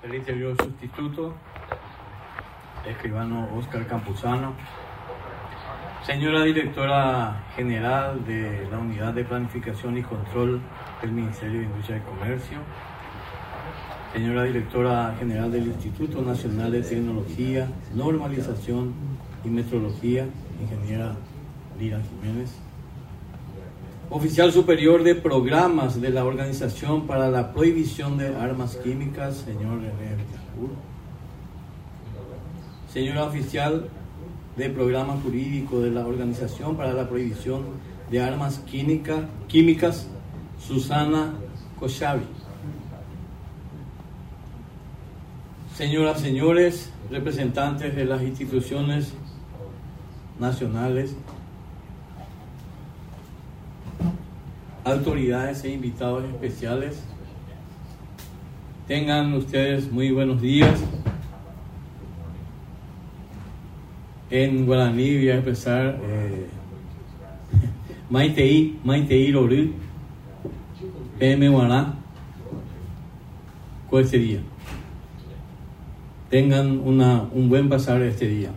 del Interior sustituto, escribano Oscar Campuzano, señora directora general de la Unidad de Planificación y Control del Ministerio de Industria y Comercio, señora directora general del Instituto Nacional de Tecnología, Normalización y Metrología, ingeniera Lira Jiménez, oficial superior de programas de la Organización para la Prohibición de Armas Químicas, señor René Betancourt, señora oficial de programa jurídico de la Organización para la Prohibición de Armas Químicas, Susana Kochavi. Señoras, señores, representantes de las instituciones nacionales, autoridades e invitados especiales, tengan ustedes muy buenos días. En guaraní voy a empezar Maitei Roru PM Guará con este día. Tengan un buen pasar este día.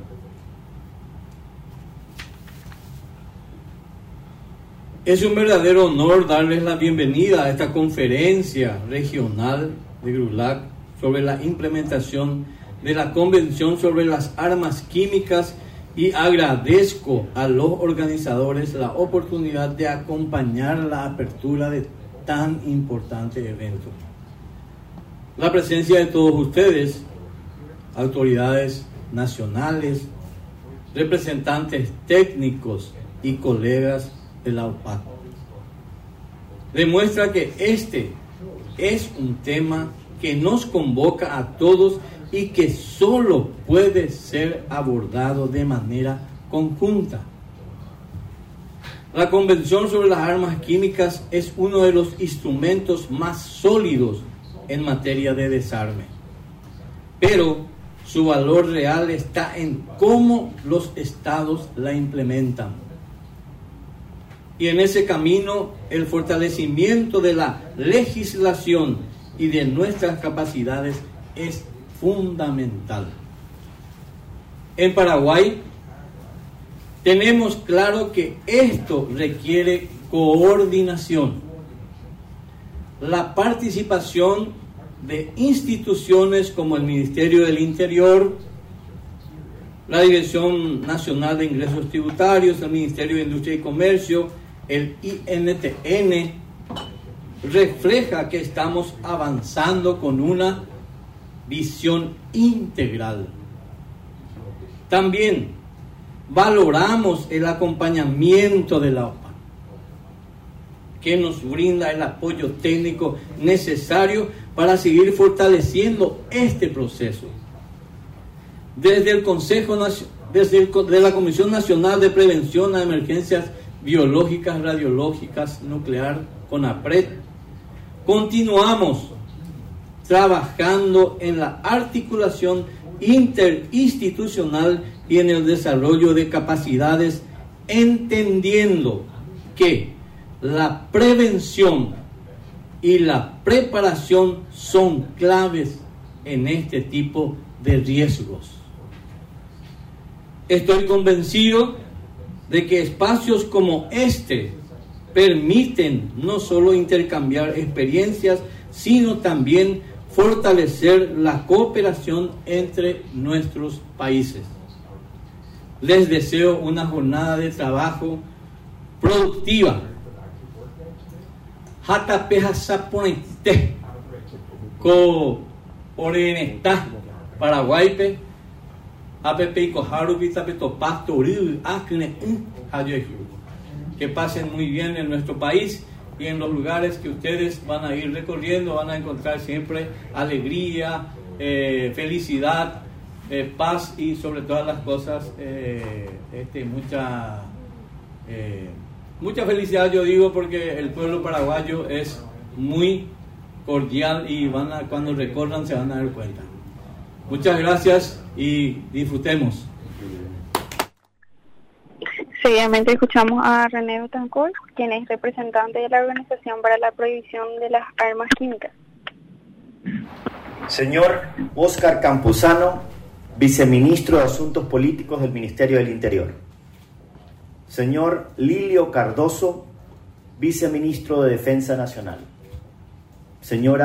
Es un verdadero honor darles la bienvenida a esta conferencia regional de GRULAC sobre la implementación de la Convención sobre las Armas Químicas y agradezco a los organizadores la oportunidad de acompañar la apertura de tan importante evento. La presencia de todos ustedes, autoridades nacionales, representantes técnicos y colegas de la OPAC, demuestra que este es un tema que nos convoca a todos y que solo puede ser abordado de manera conjunta. La Convención sobre las Armas Químicas es uno de los instrumentos más sólidos en materia de desarme, pero su valor real está en cómo los estados la implementan. Y en ese camino, el fortalecimiento de la legislación y de nuestras capacidades es fundamental. En Paraguay, tenemos claro que esto requiere coordinación, la participación de instituciones como el Ministerio del Interior, la Dirección Nacional de Ingresos Tributarios, el Ministerio de Industria y Comercio, el INTN, refleja que estamos avanzando con una visión integral. También valoramos el acompañamiento de la OPA, que nos brinda el apoyo técnico necesario para seguir fortaleciendo este proceso. Desde el de la Comisión Nacional de Prevención a Emergencias Biológicas, Radiológicas, Nuclear, CONAPRED, continuamos trabajando en la articulación interinstitucional y en el desarrollo de capacidades, entendiendo que la prevención y la preparación son claves en este tipo de riesgos. Estoy convencido de que espacios como este permiten no solo intercambiar experiencias, sino también fortalecer la cooperación entre nuestros países. Les deseo una jornada de trabajo productiva. Hata peja saponete ko oreneta Paraguaype app y cojarubi tapetopastoru acne que pasen muy bien en nuestro país y en los lugares que ustedes van a ir recorriendo. Van a encontrar siempre alegría, felicidad, paz y sobre todas las cosas mucha felicidad. Yo digo porque el pueblo paraguayo es muy cordial y cuando recorran se van a dar cuenta. Muchas gracias y disfrutemos. Seguidamente escuchamos a René Betancourt, quien es representante de la Organización para la Prohibición de las Armas Químicas. Señor Óscar Camposano, Viceministro de Asuntos Políticos del Ministerio del Interior. Señor Lilio Cardoso, Viceministro de Defensa Nacional. Señora